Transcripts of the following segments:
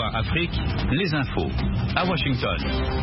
VOA Afrique, les infos à Washington.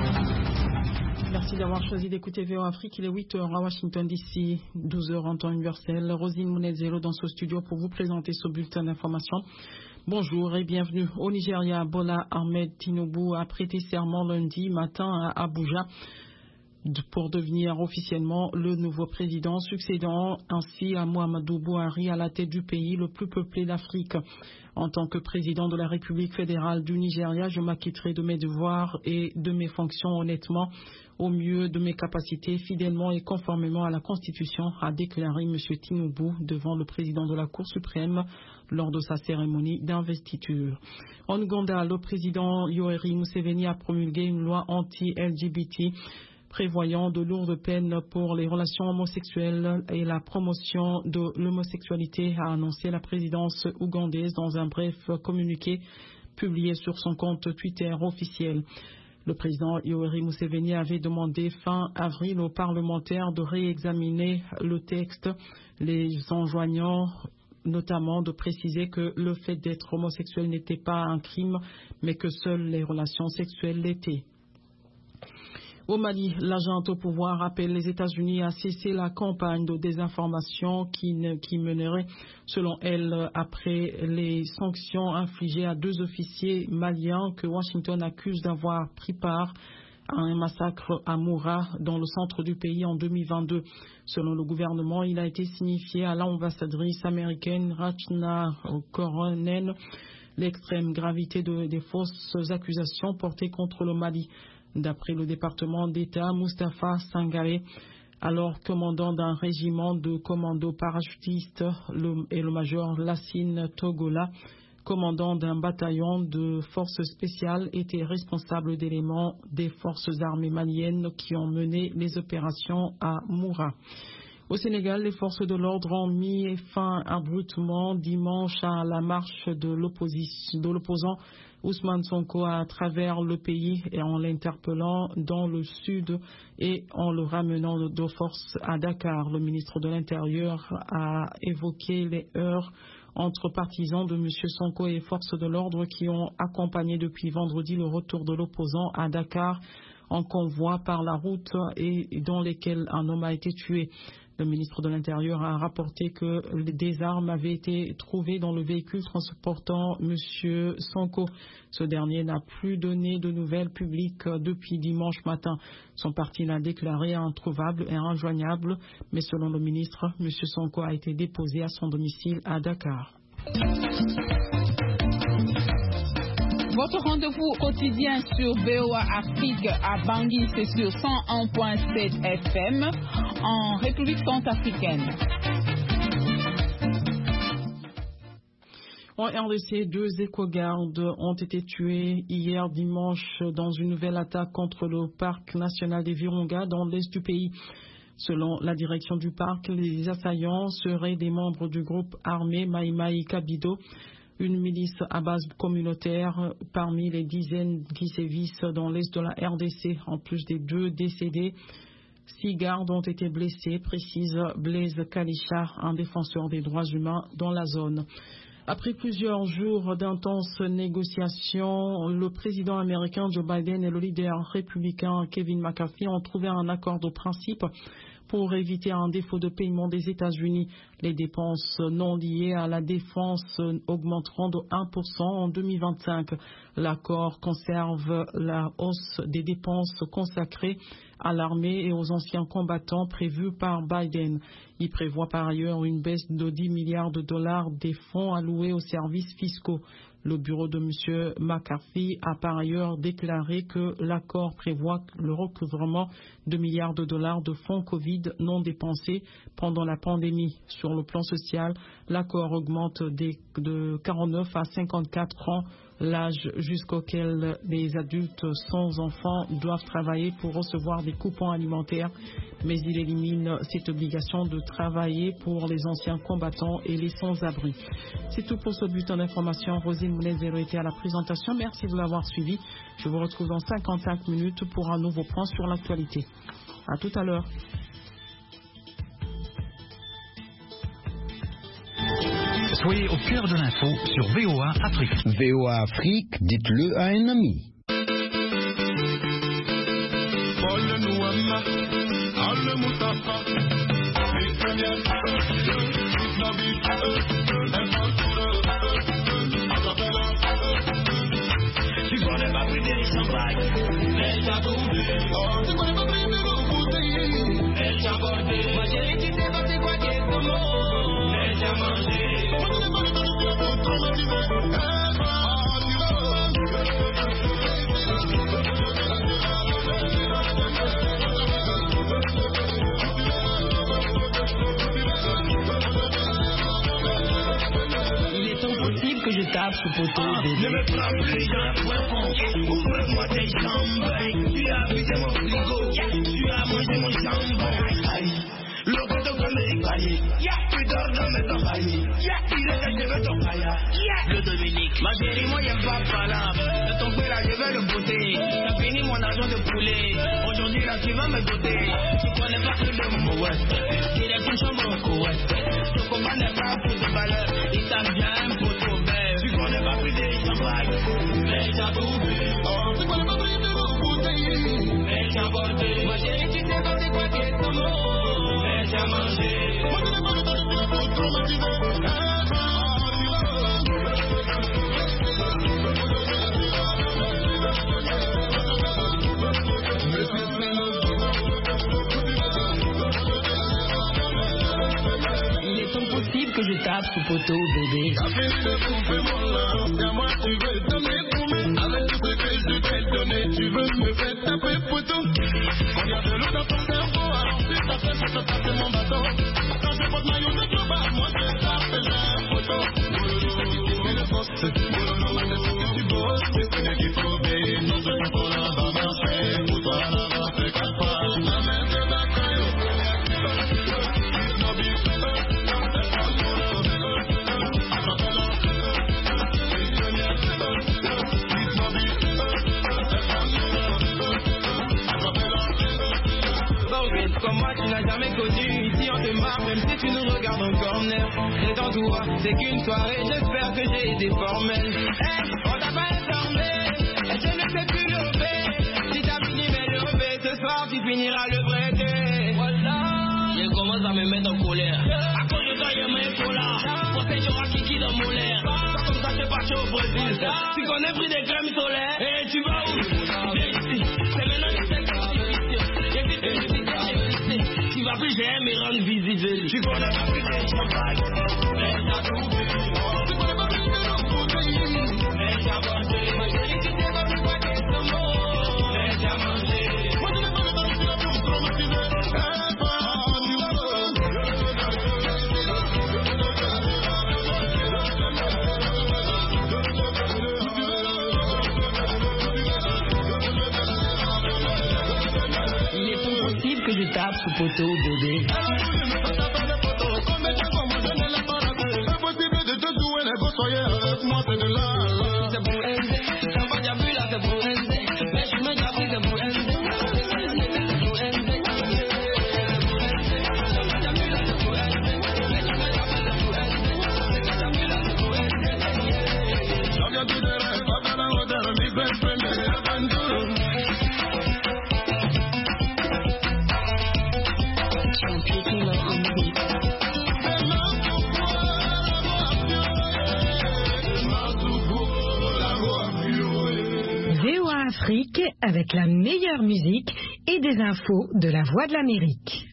Merci d'avoir choisi d'écouter VOA Afrique. Il est 8h à Washington DC, 12h en temps universel. Rosine Mounezelo dans ce studio pour vous présenter ce bulletin d'information. Bonjour et bienvenue. Au Nigeria, Bola Ahmed Tinubu a prêté serment lundi matin à Abuja pour devenir officiellement le nouveau président, succédant ainsi à Muhammadu Buhari à la tête du pays le plus peuplé d'Afrique. En tant que président de la République fédérale du Nigeria, je m'acquitterai de mes devoirs et de mes fonctions honnêtement, au mieux de mes capacités, fidèlement et conformément à la Constitution, a déclaré M. Tinubu devant le président de la Cour suprême lors de sa cérémonie d'investiture. En Ouganda, le président Yoweri Museveni a promulgué une loi anti-LGBT prévoyant de lourdes peines pour les relations homosexuelles et la promotion de l'homosexualité, a annoncé la présidence ougandaise dans un bref communiqué publié sur son compte Twitter officiel. Le président Yoweri Museveni avait demandé fin avril aux parlementaires de réexaminer le texte, les enjoignant notamment de préciser que le fait d'être homosexuel n'était pas un crime, mais que seules les relations sexuelles l'étaient. Au Mali, l'agente au pouvoir appelle les États-Unis à cesser la campagne de désinformation qui mènerait, selon elle, après les sanctions infligées à 2 officiers maliens que Washington accuse d'avoir pris part à un massacre à Moura, dans le centre du pays en 2022. Selon le gouvernement, il a été signifié à l'ambassadrice américaine Rachna Koronen l'extrême gravité des fausses accusations portées contre le Mali. D'après le département d'État, Mustapha Sangaré, alors commandant d'un régiment de commandos parachutistes, et le major Lassine Togola, commandant d'un bataillon de forces spéciales, étaient responsables d'éléments des forces armées maliennes qui ont mené les opérations à Moura. Au Sénégal, les forces de l'ordre ont mis fin abruptement dimanche à la marche de l'opposant Ousmane Sonko à travers le pays et en l'interpellant dans le sud et en le ramenant de force à Dakar. Le ministre de l'Intérieur a évoqué les heurts entre partisans de M. Sonko et forces de l'ordre qui ont accompagné depuis vendredi le retour de l'opposant à Dakar en convoi par la route et dans lesquels un homme a été tué. Le ministre de l'Intérieur a rapporté que des armes avaient été trouvées dans le véhicule transportant M. Sonko. Ce dernier n'a plus donné de nouvelles publiques depuis dimanche matin. Son parti l'a déclaré introuvable et injoignable, mais selon le ministre, M. Sonko a été déposé à son domicile à Dakar. Votre rendez-vous quotidien sur VOA Afrique à Bangui, c'est sur 101.7 FM en République centrafricaine. En RDC, 2 éco-gardes ont été tués hier dimanche dans une nouvelle attaque contre le parc national des Virunga dans l'est du pays. Selon la direction du parc, les assaillants seraient des membres du groupe armé Mai Mai Kabido, une milice à base communautaire parmi les dizaines qui sévissent dans l'est de la RDC. En plus des 2 décédés, 6 gardes ont été blessés, précise Blaise Kalisha, un défenseur des droits humains dans la zone. Après plusieurs jours d'intenses négociations, le président américain Joe Biden et le leader républicain Kevin McCarthy ont trouvé un accord de principe pour éviter un défaut de paiement des États-Unis. Les dépenses non liées à la défense augmenteront de 1% en 2025. L'accord conserve la hausse des dépenses consacrées à l'armée et aux anciens combattants prévus par Biden. Il prévoit par ailleurs une baisse de 10 milliards de dollars des fonds alloués aux services fiscaux. Le bureau de M. McCarthy a par ailleurs déclaré que l'accord prévoit le recouvrement de milliards de dollars de fonds Covid non dépensés pendant la pandémie. Sur le plan social, l'accord augmente de 49 à 54 ans l'âge jusqu'auquel les adultes sans enfants doivent travailler pour recevoir des coupons alimentaires, mais il élimine cette obligation de travailler pour les anciens combattants et les sans-abri. C'est tout pour ce bulletin d'information. Rosine Mounezelo était à la présentation. Merci de l'avoir suivi. Je vous retrouve dans 55 minutes pour un nouveau point sur l'actualité. À tout à l'heure. Soyez au cœur de l'info sur VOA Afrique. VOA Afrique, dites-le à un ami. Que je tape sous poteau bébé. Ne me frappe les gens, ouvre-moi tes jambes. Tu as vidé mon frigo, tu as mangé mon jambon. Le poteau comme écaillé, tu dors dans mes oreilles. Il est que je veux ton païa. Le Dominique, ma chérie, moi y'a pas palabre. De ton père là, je vais le botter. T'as fini mon argent de poulet. Aujourd'hui là, tu vas me doter. Tu connais pas que le mot ouest. Il est une chambre au Koweït. Ton combat n'est pas pour de valeur. Il t'a bien pour ton bête. Tu connais pas plus des champagnes. Mais t'as tout vu. Tu connais pas plus de l'eau bouteille. Mais t'as bordé. Ma chérie, tu sais pas c'est quoi qui est ton mot. Mais t'as mangé. Moi je n'ai pas le temps de te pour traumatiser. Il est impossible que je tape sous poteau bébé. T'as fini de bouffer mon love. Y'a moi tu veux donner pour moi. Avec tout ce que je t'ai donné, tu veux me faire taper poteau. On y a de l'eau dans ton cerveau. Alors si t'as fait pour te passer mon bateau. Quand je porte maillot de global, moi je tape la photo. C'est une force, c'est que tu bosses, mais c'est bien qu'il faut bien. Non, c'est pas pour la bas marcher. Pour toi là-bas, c'est 4 pas. La main de ta caillou. Comme moi tu n'as jamais connu, ici on te marque même si tu nous regardes en corner. Détends-toi, c'est qu'une soirée, j'espère que j'ai été formel. Hey, on t'a pas informé, et je ne sais plus lever. Si t'as fini mais lever, ce soir tu finiras le prêter. Voilà. Je commence à me mettre en colère. À cause de toi il y a mes colas. Pour ces jours à Kiki dans mon l'air. Comme ça c'est parti au Brésil. Tu connais pris des crèmes solaires. Et tu vas où? C'est maintenant que c'est tu vas plus jamais me rendre visible. Tu connais pas plus de champagne. Mais t'as tout vu. Tu connais pas plus de l'eau bouteille. Mais t'as bordé. Ma chérie, tu sais pas plus quoi qu'est ce mot. Mais t'as mangé. Moi je n'ai pas le temps de la pour traumatiser. Il est impossible que je tape sous poteau bébé. Moi c'est de là. C'est pour aider. Quand pas déjà vu là, c'est pour aider. Mais je me tape, c'est pour aider. C'est pour aider. VOA Afrique avec la meilleure musique et des infos de la Voix de l'Amérique.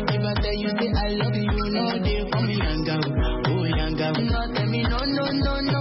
No,